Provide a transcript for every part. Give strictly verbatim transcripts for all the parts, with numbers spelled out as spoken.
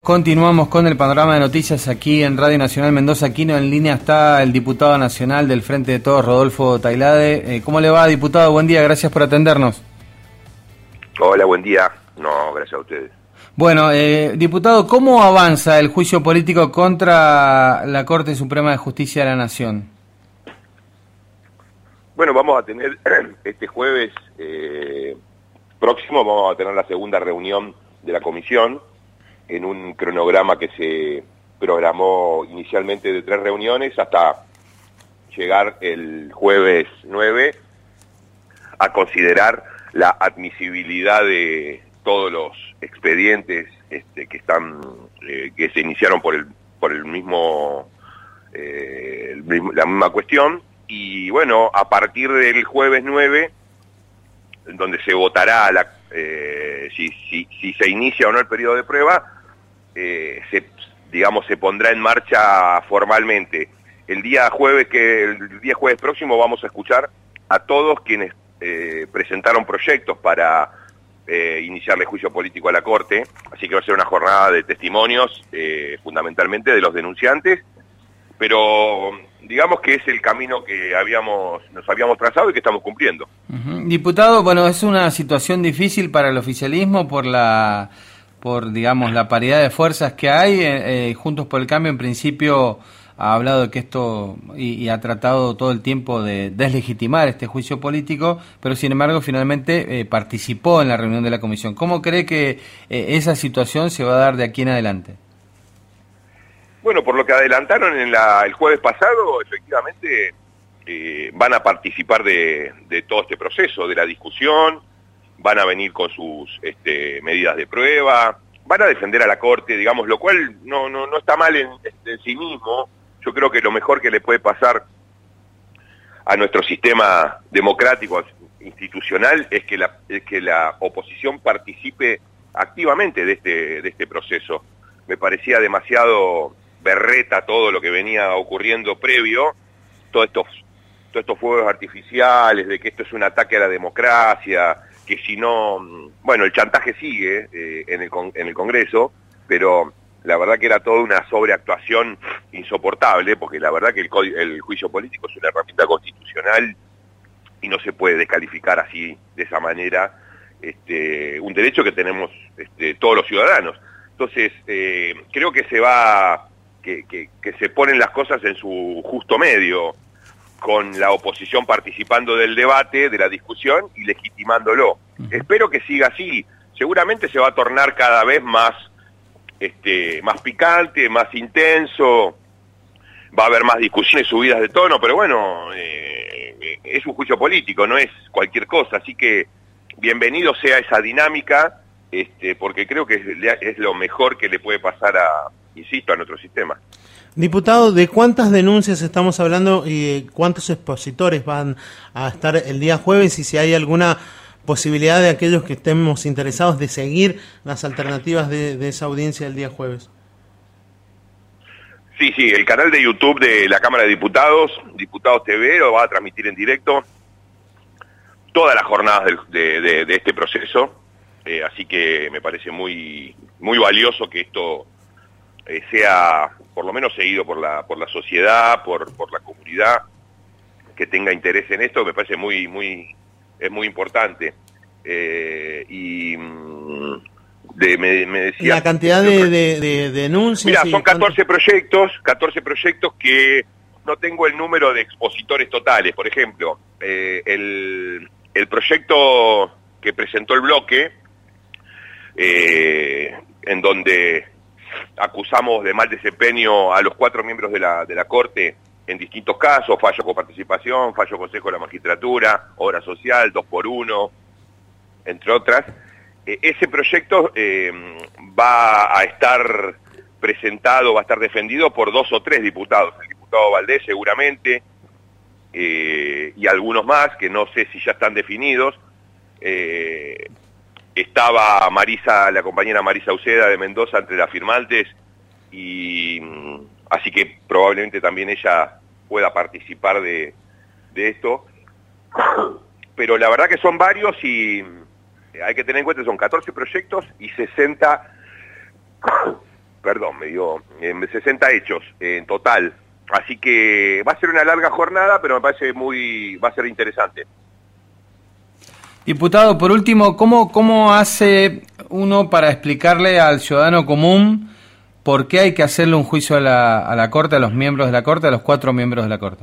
Continuamos con el panorama de noticias aquí en Radio Nacional Mendoza Aquino. En línea está el diputado nacional del Frente de Todos, Rodolfo Tailade. Eh, ¿Cómo le va, diputado? Buen día, gracias por atendernos. Hola, buen día. No, gracias a ustedes. Bueno, eh, diputado, ¿cómo avanza el juicio político contra la Corte Suprema de Justicia de la Nación? Bueno, vamos a tener este jueves eh, próximo, vamos a tener la segunda reunión de la comisión en un cronograma que se programó inicialmente de tres reuniones hasta llegar el jueves nueve a considerar la admisibilidad de todos los expedientes este, que están eh, que se iniciaron por el por el mismo, eh, el mismo la misma cuestión. Y bueno, a partir del jueves nueve, donde se votará la, eh, si, si, si se inicia o no el periodo de prueba, eh, se, digamos, se pondrá en marcha formalmente. El día jueves que el día jueves próximo vamos a escuchar a todos quienes eh, presentaron proyectos para eh, iniciarle juicio político a la Corte, así que va a ser una jornada de testimonios, eh, fundamentalmente de los denunciantes, pero digamos que es el camino que habíamos nos habíamos trazado y que estamos cumpliendo. Uh-huh. Diputado, bueno, es una situación difícil para el oficialismo por la por digamos la paridad de fuerzas que hay. eh, Juntos por el Cambio en principio ha hablado de que esto y, y ha tratado todo el tiempo de deslegitimar este juicio político, pero sin embargo finalmente eh, participó en la reunión de la comisión. ¿Cómo cree que eh, esa situación se va a dar de aquí en adelante? Bueno, por lo que adelantaron en la, el jueves pasado, efectivamente eh, van a participar de, de todo este proceso, de la discusión, van a venir con sus este, medidas de prueba, van a defender a la Corte, digamos, lo cual no, no, no está mal en, en sí mismo. Yo creo que lo mejor que le puede pasar a nuestro sistema democrático, institucional, es que la, es que la oposición participe activamente de este, de este proceso. Me parecía demasiado berreta todo lo que venía ocurriendo previo, todos estos, todos estos fuegos artificiales, de que esto es un ataque a la democracia, que si no, bueno, el chantaje sigue eh, en, el, en el Congreso, pero la verdad que era toda una sobreactuación insoportable, porque la verdad que el, el juicio político es una herramienta constitucional y no se puede descalificar así, de esa manera, este, un derecho que tenemos este, todos los ciudadanos. Entonces, eh, creo que se va, que, que, que se ponen las cosas en su justo medio, con la oposición participando del debate, de la discusión y legitimándolo. Uh-huh. Espero que siga así. Seguramente se va a tornar cada vez más, este, más picante, más intenso, va a haber más discusiones, subidas de tono, pero bueno, eh, es un juicio político, no es cualquier cosa, así que bienvenido sea esa dinámica, este, porque creo que es, es lo mejor que le puede pasar a, insisto, a nuestro sistema. Diputado, ¿de cuántas denuncias estamos hablando y cuántos expositores van a estar el día jueves y si hay alguna posibilidad de aquellos que estemos interesados de seguir las alternativas de, de esa audiencia del día jueves? Sí, sí, el canal de YouTube de la Cámara de Diputados, Diputados T V, lo va a transmitir en directo todas las jornadas de, de, de, de este proceso, eh, así que me parece muy, muy valioso que esto eh, sea por lo menos seguido por la por la sociedad, por por la comunidad que tenga interés en esto. Me parece muy muy es muy importante. Eh, y de, me, me decía la cantidad de, de, de denuncias. Mira, son catorce ¿cuánto? proyectos, catorce proyectos que no tengo el número de expositores totales. Por ejemplo, eh, el el proyecto que presentó el bloque, eh, en donde acusamos de mal desempeño a los cuatro miembros de la, de la Corte en distintos casos, fallo con participación, fallo Consejo de la Magistratura, obra social, dos por uno, entre otras. Eh, ese proyecto eh, va a estar presentado, va a estar defendido por dos o tres diputados, el diputado Valdés seguramente, eh, y algunos más, que no sé si ya están definidos. Eh, Estaba Marisa, la compañera Marisa Uceda de Mendoza entre las firmantes, y así que probablemente también ella pueda participar de, de esto. Pero la verdad que son varios y hay que tener en cuenta que son catorce proyectos y sesenta perdón, me dio eh, sesenta hechos eh, en total. Así que va a ser una larga jornada, pero me parece muy, va a ser interesante. Diputado, por último, ¿cómo, cómo hace uno para explicarle al ciudadano común por qué hay que hacerle un juicio a la, a la Corte, a los miembros de la Corte, a los cuatro miembros de la Corte?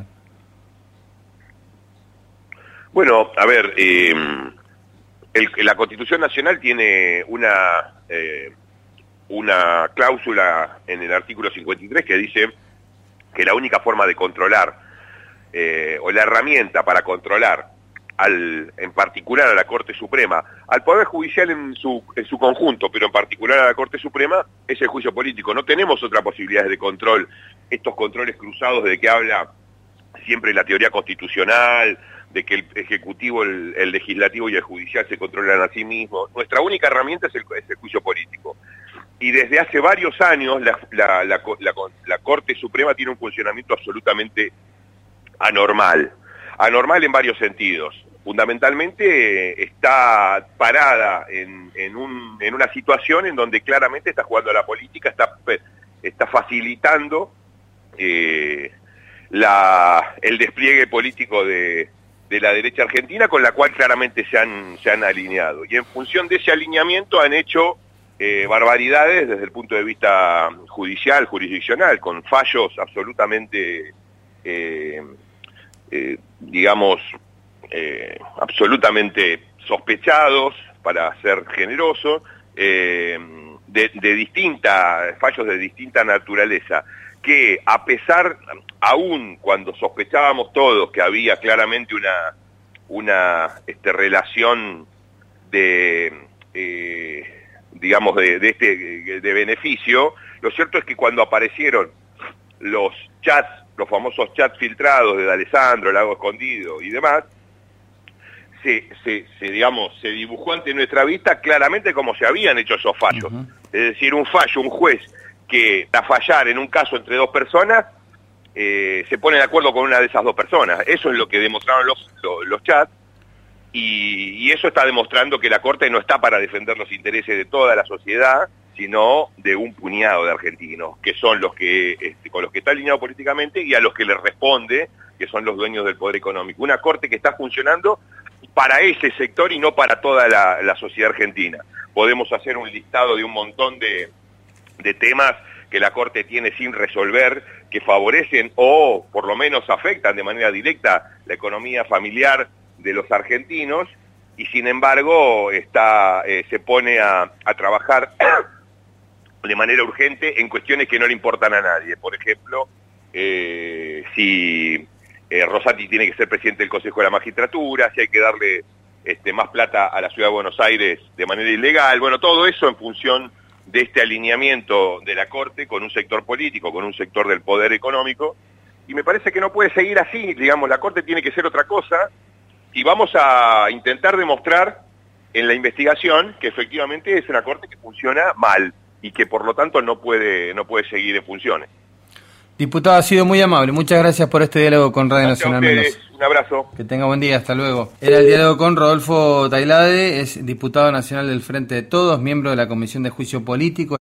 Bueno, a ver, eh, el, la Constitución Nacional tiene una, eh, una cláusula en el artículo cincuenta y tres que dice que la única forma de controlar, eh, o la herramienta para controlar, al, en particular a la Corte Suprema, al Poder Judicial en su, en su conjunto, pero en particular a la Corte Suprema, es el juicio político. No tenemos otra posibilidad de control, estos controles cruzados de que habla siempre la teoría constitucional, de que el Ejecutivo, el, el Legislativo y el Judicial se controlan a sí mismos. Nuestra única herramienta es el, es el juicio político. Y desde hace varios años la, la, la, la, la Corte Suprema tiene un funcionamiento absolutamente anormal. Anormal en varios sentidos. Fundamentalmente está parada en, en, un, en una situación en donde claramente está jugando a la política, está, está facilitando eh, la, el despliegue político de, de la derecha argentina, con la cual claramente se han, se han alineado. Y en función de ese alineamiento han hecho eh, barbaridades desde el punto de vista judicial, jurisdiccional, con fallos absolutamente, eh, eh, digamos, eh, absolutamente sospechados, para ser generoso, eh, de, de distinta, fallos de distinta naturaleza, que a pesar, aún cuando sospechábamos todos que había claramente una, una este, relación de, eh, digamos, de, de, este, de beneficio, lo cierto es que cuando aparecieron los chats, los famosos chats filtrados de D'Alessandro, Lago Escondido y demás, se, se, se, digamos, se dibujó ante nuestra vista claramente cómo se habían hecho esos fallos. Uh-huh. Es decir, un fallo, un juez que a fallar en un caso entre dos personas, eh, se pone de acuerdo con una de esas dos personas. Eso es lo que demostraron los, los, los chats, y, y eso está demostrando que la Corte no está para defender los intereses de toda la sociedad, sino de un puñado de argentinos, que son los que este, con los que está alineado políticamente y a los que le responde, que son los dueños del poder económico. Una Corte que está funcionando para ese sector y no para toda la, la sociedad argentina. Podemos hacer un listado de un montón de, de temas que la Corte tiene sin resolver, que favorecen o por lo menos afectan de manera directa la economía familiar de los argentinos, y sin embargo está, eh, se pone a, a trabajar de manera urgente en cuestiones que no le importan a nadie. Por ejemplo, eh, si eh, Rosati tiene que ser presidente del Consejo de la Magistratura, si hay que darle este, más plata a la Ciudad de Buenos Aires de manera ilegal. Bueno, todo eso en función de este alineamiento de la Corte con un sector político, con un sector del poder económico, y me parece que no puede seguir así. Digamos, la Corte tiene que ser otra cosa, y vamos a intentar demostrar en la investigación que efectivamente es una Corte que funciona mal y que por lo tanto no puede, no puede seguir en funciones. Diputado, ha sido muy amable. Muchas gracias por este diálogo con Radio Gracias Nacional Mendoza. Un abrazo. Que tenga buen día, hasta luego. Era el diálogo con Rodolfo Tailade, es diputado nacional del Frente de Todos, miembro de la Comisión de Juicio Político.